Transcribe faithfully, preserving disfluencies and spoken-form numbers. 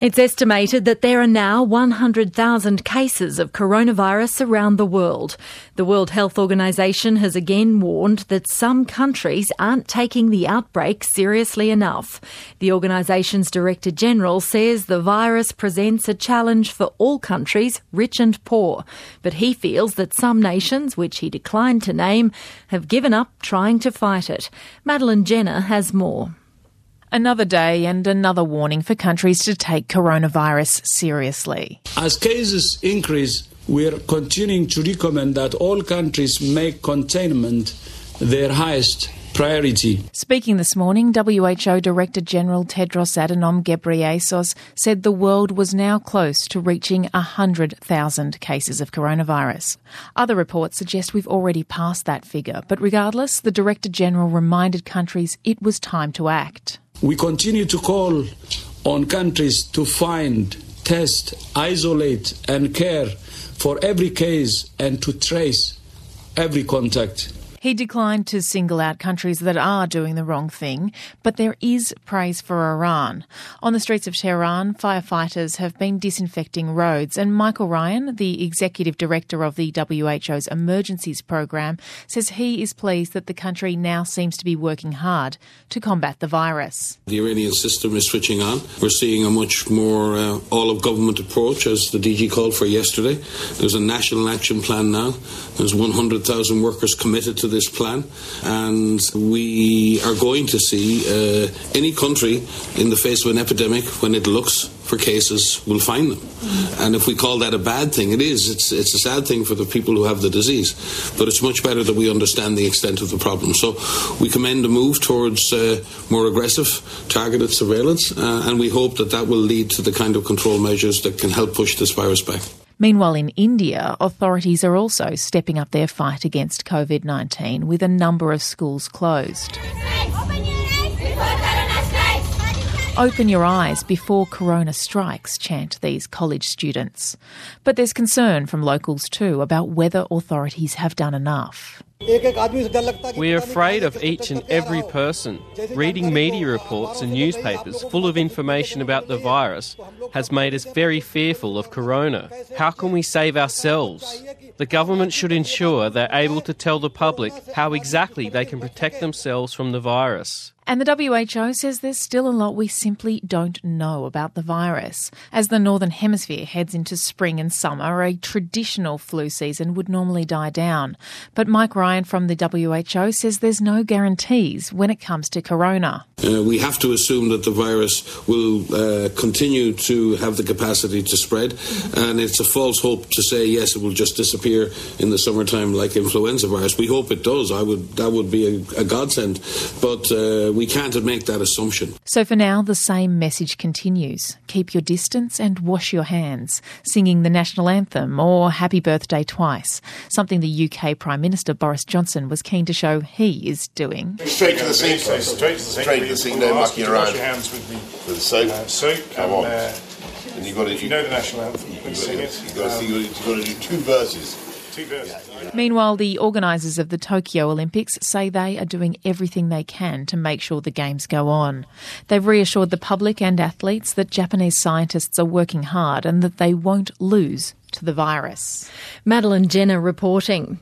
It's estimated that there are now one hundred thousand cases of coronavirus around the world. The World Health Organization has again warned that some countries aren't taking the outbreak seriously enough. The organisation's Director General says the virus presents a challenge for all countries, rich and poor. But he feels that some nations, which he declined to name, have given up trying to fight it. Madeline Jenner has more. Another day and another warning for countries to take coronavirus seriously. As cases increase, we are continuing to recommend that all countries make containment their highest priority. Speaking this morning, W H O Director General Tedros Adhanom Ghebreyesus said the world was now close to reaching one hundred thousand cases of coronavirus. Other reports suggest we've already passed that figure, but regardless, the Director General reminded countries it was time to act. We continue to call on countries to find, test, isolate and care for every case and to trace every contact. He declined to single out countries that are doing the wrong thing, but there is praise for Iran. On the streets of Tehran, firefighters have been disinfecting roads, and Michael Ryan, the Executive Director of the W H O's Emergencies Program, says he is pleased that the country now seems to be working hard to combat the virus. The Iranian system is switching on. We're seeing a much more uh, all-of-government approach, as the D G called for yesterday. There's a national action plan now. There's one hundred thousand workers committed to this plan, and we are going to see uh, any country in the face of an epidemic, when it looks for cases, will find them. And if we call that a bad thing, it is. It's, it's a sad thing for the people who have the disease, but it's much better that we understand the extent of the problem. So we commend a move towards uh, more aggressive, targeted surveillance, uh, and we hope that that will lead to the kind of control measures that can help push this virus back. Meanwhile, in India, authorities are also stepping up their fight against COVID nineteen, with a number of schools closed. Open your eyes before corona strikes, chant these college students. But there's concern from locals too about whether authorities have done enough. We're afraid of each and every person. Reading media reports and newspapers full of information about the virus has made us very fearful of corona. How can we save ourselves? The government should ensure they're able to tell the public how exactly they can protect themselves from the virus. And the W H O says there's still a lot we simply don't know about the virus. As the Northern Hemisphere heads into spring and summer, a traditional flu season would normally die down. But Mike Ryan from the W H O says there's no guarantees when it comes to corona. Uh, we have to assume that the virus will uh, continue to have the capacity to spread, and it's a false hope to say, yes, it will just disappear in the summertime like influenza virus. We hope it does. I would That would be a, a godsend. But uh, we can't make that assumption. So for now, the same message continues. Keep your distance and wash your hands, singing the national anthem or happy birthday twice, something the U K Prime Minister Boris Johnson was keen to show he is doing. Straight to the sink, straight to the sink, straight to the sink, no mucking around. Wash your hands with the, with the soap. Uh, soap. Come on. Uh, and you've got to, you, you know the national anthem. You can sing it. You've got, um, to, you've got to do two verses. Meanwhile, the organisers of the Tokyo Olympics say they are doing everything they can to make sure the Games go on. They've reassured the public and athletes that Japanese scientists are working hard and that they won't lose to the virus. Madeline Jenner reporting.